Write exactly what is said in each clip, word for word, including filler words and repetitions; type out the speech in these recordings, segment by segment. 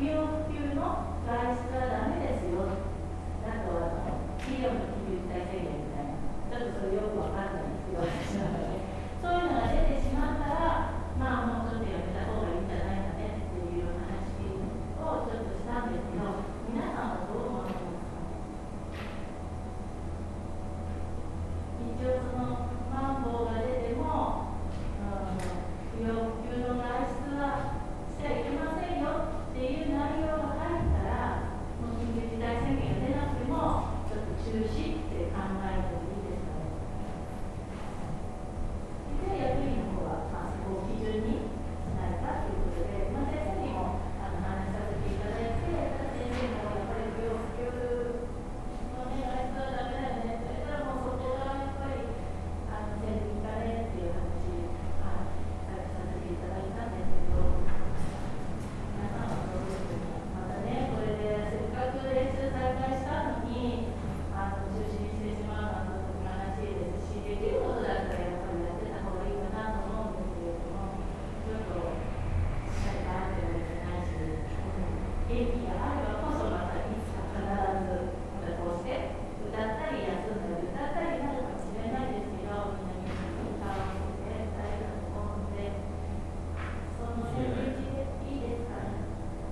不要不急の外出はダメですよ。あとは企業の緊急事態宣言みたいな、ちょっとそれよくわかんないんですけど、私の中でそういうのが出てしまったら、まあもうちょっとやめた方がいいんじゃないかねっていう話をちょっとしたんですけど、皆さんはどう思われますか？一応そのマンボウが出ても、うん、不要不急の外出はしちゃいけませんよっていう内容が入ったら、もう緊急事態宣言が出なくてもちょっと中止って考えてもいいですかね。で、役員の方は、まあ、そこを基準にしないかということで、まあ、先生にもあの話させていただいて、先生もやっぱり不要不急のね、外出はダメだよね、それからもうそこがやっぱりあの線引きかねっていう話、はい、させていただいたんですけど、皆さんはどうですか？またね、これでせっかく練習再開したのに、あの中止にしてしまうのはちょっと悲しいですし、できることだったらやっぱりやってた方がいいかなと思うんですけれども、ちょっとしっかりと会ってもいけないし、元気があればこそまたいつか必ずまたこうして歌ったり休んだり歌ったりになるかもしれないですけど、みんなに歌わせて歌えると思うので、その辺でいいですかね。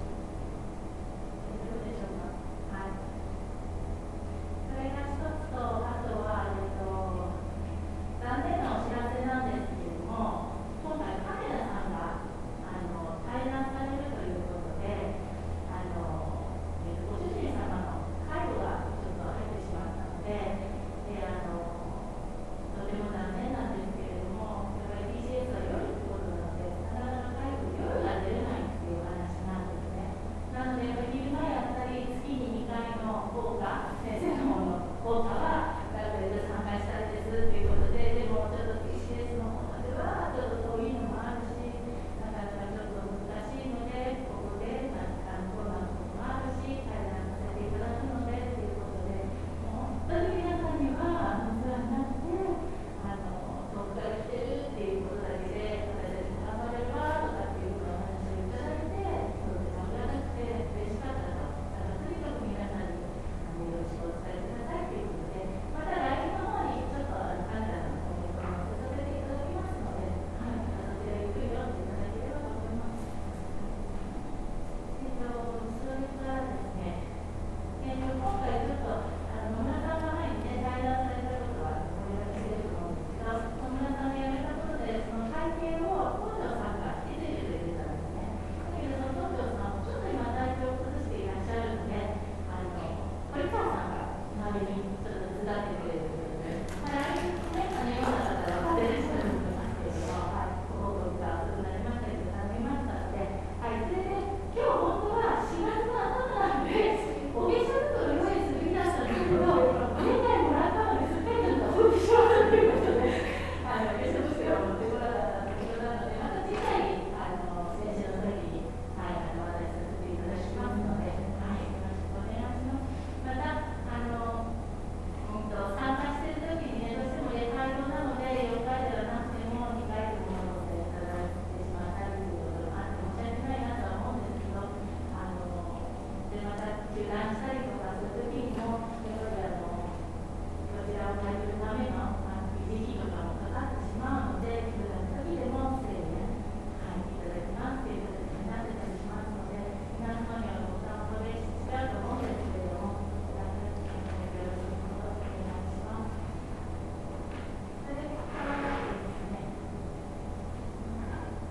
どうでしょうか。はい。それが一つと、あとは、えっと、残念なお知らせなんですけれども、今回、亀田さんがあの対談されるということで、あの、えっと、ご主人様の介護がちょっと入ってしまったので、であのとても残念なんですけれども、やっぱり ティーシーエス は夜ってことなので、なかなか介護、夜が出れないっていう話なんですね。なので、やっぱり昼間やったり、月ににかいの効果、先生の方の効果は、なんか参加したいですっていうことで、でもちょっと ティーシーエス の方まではちょっと遠いのもあるし、なかなかちょっと難しいので、ここでなんかコロナのこともあるし、対談させていただくのでっていうことで、もう本当に皆さんにはお世話になって、あの遠くから来てるっていうことだけで、私たちも頑張れるわとかっていうお話をいただいて、そうで頑張らなくて嬉しかったと。だからとにかく皆さんにあのよろしくお伝えくださいということで、また ライン の方にちょっとあのカメラのコメントも載せさせていただきますので、はい、またそちらゆっくり読んでいただければと思います。えっと、それからですね、えっと、今回ちょっとあの野村さんが前にね、対談されたことはお約束していると思うんですが、野村さんが辞めたことで、その会見を東條さんが引き継いでくれてたんですね。だけど、その東條さんもちょっと今体調を崩していらっしゃるので、あの堀川さんが代わりにちょっと手伝ってくれるということで、まあ、来年ね、あのような方は勝手にしてると思いますけれども、はい、ご報告が遅くなりましたけど、頼みましたので、はい、それで、今日本当はしがつの頭なんで、お化粧袋用意する日だったんですけど、お願いもらったのですっかりちょっと遅くしまったということで、あの化粧袋を持ってこなかったということなので、また次回、あの先週の時に、はい、あのお渡しさせていただきますので、はい、よろしくお願いします。また、あの、うんと、参加している時にね、どうしてもね、会合なので、よんかいではなくてもにかいでものでいただいてしまったりということがあって申し訳ないなとは思うんですけど、あの、で、また中断したりとかする時にも、やっぱりあの、こちらを変えるためのあの維持費とかもかかってしまうので、それらの時でもせいぜん、はい、いただきますという形になってたりしますので、皆様にはご負担もね、違うと思うんですけれども、ご覧いただきますので、よろしくお願いします。それからですね、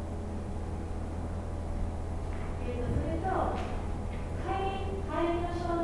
えーと、それと、会会議の詳細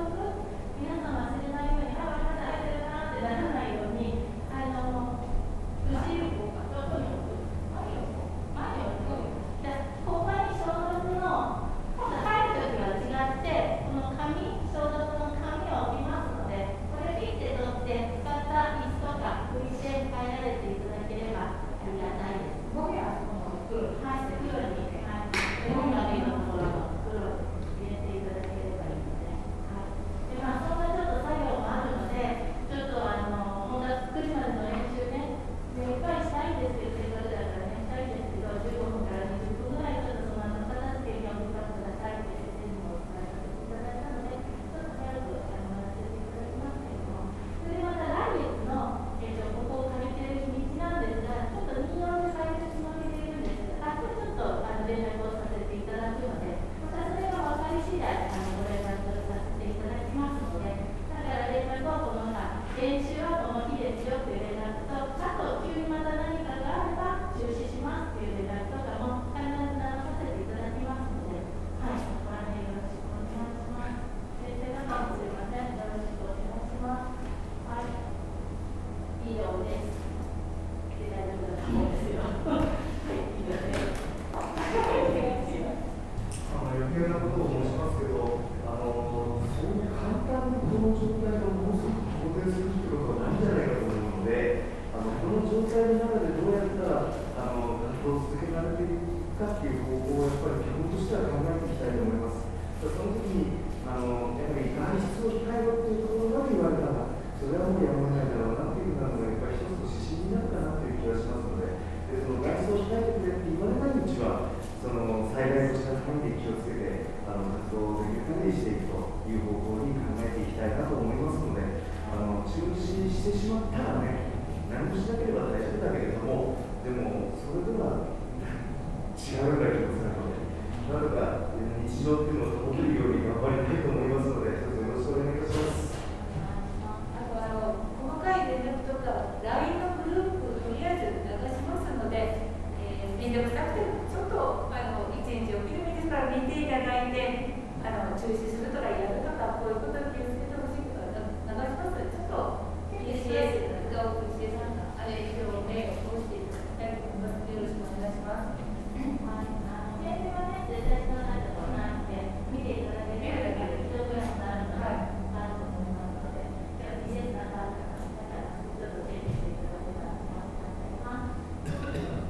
有なことを申しますけど、あのそう簡単にこの状態がもうすぐ好転するということはないんじゃないかと思うので、あのこの状態の中でどうやったらあの活動を続けられていくかっていう方法をやっぱり基本としては考えていきたいと思います。その時にあのやっぱり外出を控えろというところまで言われたら、それはもうやむを得ないだろうなというふうなのがやっぱり一つの指針になるかなという気がしますので、でその外出を控えてくれって言われないうちは、その災害とした範囲で気をつけてあの活動をできる限りしていくという方向に考えていきたいなと思いますので、あの中止してしまったらね、何もしなければ大丈夫だけれども、でもそれでは違うような気がするので、なんとか日常っていうのを保てるように頑張りたいと思いますので、どうぞよろしくお願いいたします。 あとあの細かい連絡とか ライン のグループとりあえず流しますので、えー、連絡したくてもちょっとあのいちにちおきでもいいですから見ていただいて、あの中止するとかやるとかこういうことに気をつけてほしいことを流しますので、ちょっと ピーシーエス が ピーシーエス なんかあれ以上メールを通していただきたいと思いますので、よろしくお願いします。 はい、あの先生はね、絶対使わないところないので、見ていただけるだけで一度ぐらいになるのがあると思いますので、ピーシーエス なんかあるから、だからちょっとチェックしていただけたらと思います。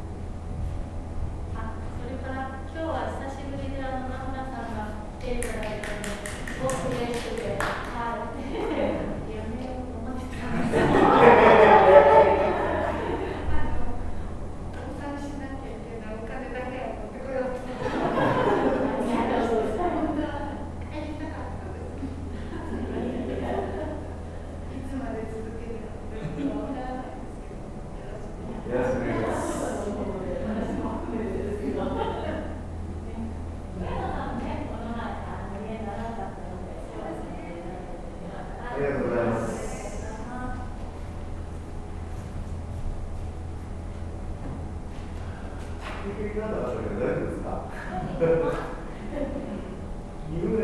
あ、それから今日は久しぶりであの名村さんが来ていただいたので、すごく嬉しくて、はい、やめようと思ってたんですけど。 大丈夫ですか？